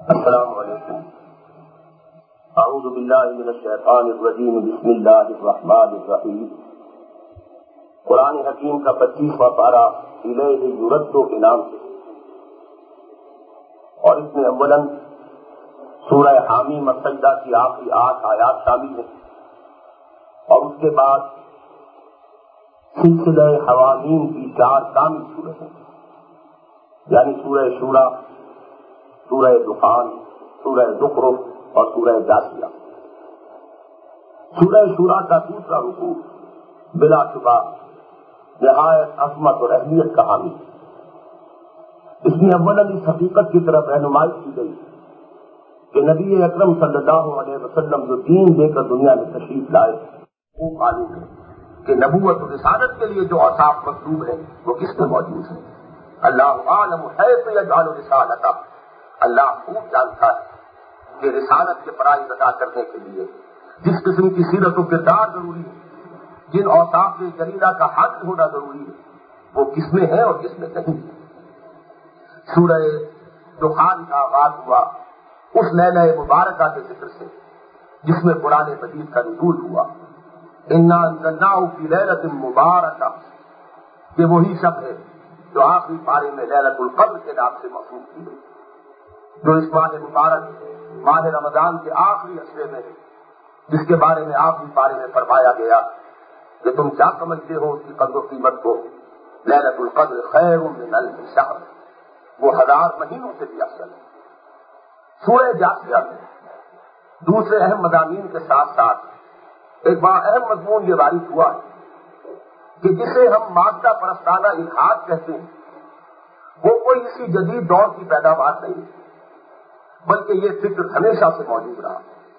السلام علیکم. اعوذ باللہ من الشیطان الرجیم. بسم اللہ الرحمن الرحیم. قرآن حکیم کا 25واں پارہ الیہ یرد کے نام سے، اور اس میں اولاً سورہ حامیم السجدہ کی آخری 8 آیات شامل ہیں، اور اس کے بعد سلسلہ حوامیم کی 4 کامل سورتیں، یعنی سورہ شورى، سورہ دخان، سورہ زخرف اور سورہ جاثیہ. سورہ شورى کا دوسرا رکوع بلا شبہ نہایت عظمت اور اہمیت کا حامل. اس میں اولاً اس حقیقت کی طرف رہنمائی کی گئی کہ نبی اکرم صلی اللہ علیہ وسلم جو دین دے کر دنیا میں تشریف لائے، وہ معلوم ہے کہ نبوت و رسالت کے لیے جو اوصاف مطلوب ہیں وہ کس میں موجود ہیں. اللہ عالم حیث یجعل رسالتہ، اللہ خوب جانتا ہے کہ رسالت کے فرائض ادا کرنے کے لیے جس قسم کی سیرت و کردار ضروری ہے، جن اوصاف جلیلہ کا حق ہونا ضروری ہے، وہ کس میں ہے اور کس میں نہیں. سورہ دخان کا آغاز ہوا اس لیلہ مبارکہ کے ذکر سے جس میں قرآن مجید کا نزول ہوا. انا انزلناہ فی لیلۃ مبارکہ، یہ وہی شب ہے جو آخری پارے میں لیلۃ القدر کے نام سے موصوف کی گئی، جو اس ماہ مبارک ماہ رمضان کے آخری عشرے میں، جس کے بارے میں آخری پارے میں فرمایا گیا کہ تم کیا سمجھتے ہو اس کی قدر و قیمت کو. لیلۃ القدر خیر من الف شہر، وہ 1000 مہینوں سے بھی افضل ہے. سورہ جاثیہ میں دوسرے اہم مضامین کے ساتھ ساتھ ایک بڑا اہم مضمون یہ وارد ہوا ہے کہ جسے ہم مادہ پرستانہ الحاد کہتے ہیں، وہ کوئی اسی جدید دور کی پیداوار نہیں، بلکہ یہ فکر ہمیشہ سے موجود رہا.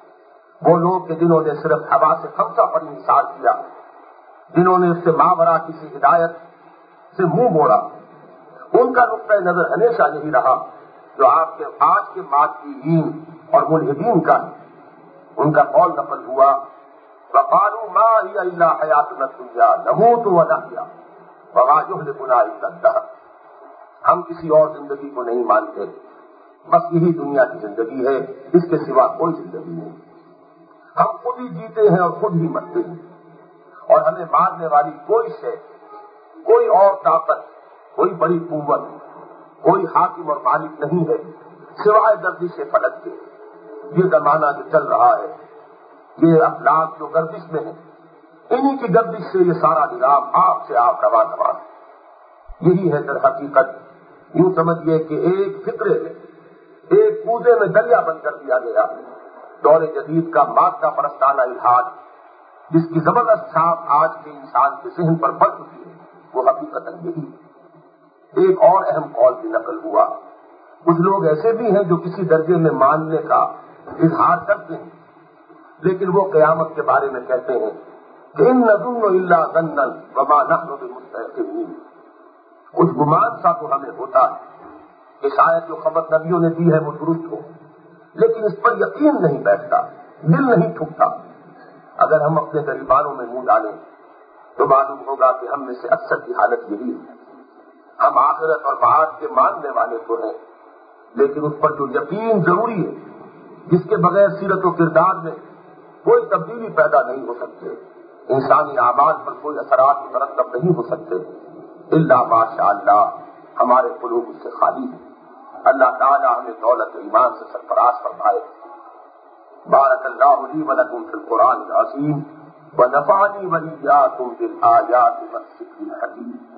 وہ لوگ کہ جنہوں نے صرف ہوا سے خمسہ پر انحصار کیا، جنہوں نے اس سے ماورا کسی ہدایت سے منہ موڑا، ان کا نقطۂ نظر ہمیشہ یہی رہا جو آپ کے آج کے مادیین اور ملحدین کا ہے. ان کا قول نقل ہوا وقالوا ما هي الا حیاتنا الدنیا نموت ونحیا وما یهلکنا الا الدہر، ہم کسی اور زندگی کو نہیں مانتے، بس یہی دنیا کی زندگی ہے، اس کے سوا کوئی زندگی نہیں. ہم خود ہی جیتے ہیں اور خود ہی مرتے ہیں، اور ہمیں مارنے والی کوئی شے، کوئی اور طاقت، کوئی بڑی قوت، کوئی حاکم اور مالک نہیں ہے سوائے گردش فلک کے. یہ زمانہ جو چل رہا ہے، یہ افلاک جو گردش میں ہے، انہی کی گردش سے یہ سارا نظام آپ سے آپ رواں ہے. یہی ہے در حقیقت. یوں سمجھیے کہ ایک فکرے میں، ایک کوزے میں دریا بند کر دیا گیا دور جدید کا مادہ پرستانہ الحاد، جس کی زبردست چھاپ آج کے انسان کے ذہن پر پڑ چکی ہے. وہ حقیقت یہی. ایک اور اہم قول بھی نقل ہوا. کچھ لوگ ایسے بھی ہیں جو کسی درجے میں ماننے کا اظہار کرتے ہیں، لیکن وہ قیامت کے بارے میں کہتے ہیں کہ ان نظن الا ظنا وما نحن بمستيقنين، کچھ گمان سا تو ہمیں ہوتا ہے کہ شاید جو خبر نبیوں نے دی ہے وہ درست ہو، لیکن اس پر یقین نہیں بیٹھتا، دل نہیں ٹھکتا. اگر ہم اپنے گریبانوں میں منہ ڈالیں تو معلوم ہوگا کہ ہم میں سے اکثر کی حالت یہی ہے. ہم آخرت اور معاد کے ماننے والے تو ہیں، لیکن اس پر جو یقین ضروری ہے، جس کے بغیر سیرت و کردار میں کوئی تبدیلی پیدا نہیں ہو سکتے، انسانی اعمال پر کوئی اثرات مرتب نہیں ہو سکتے الا ماشاء اللہ ہمارے قلوب اس سے خالی ہیں. اللہ تعالی ہمیں دولت ایمان سے سرفراز فرمائے. بارک اللہ لی ولکم فی القرآن العظیم ونفعنی وإیاکم بالآیات والذکر الحکیم.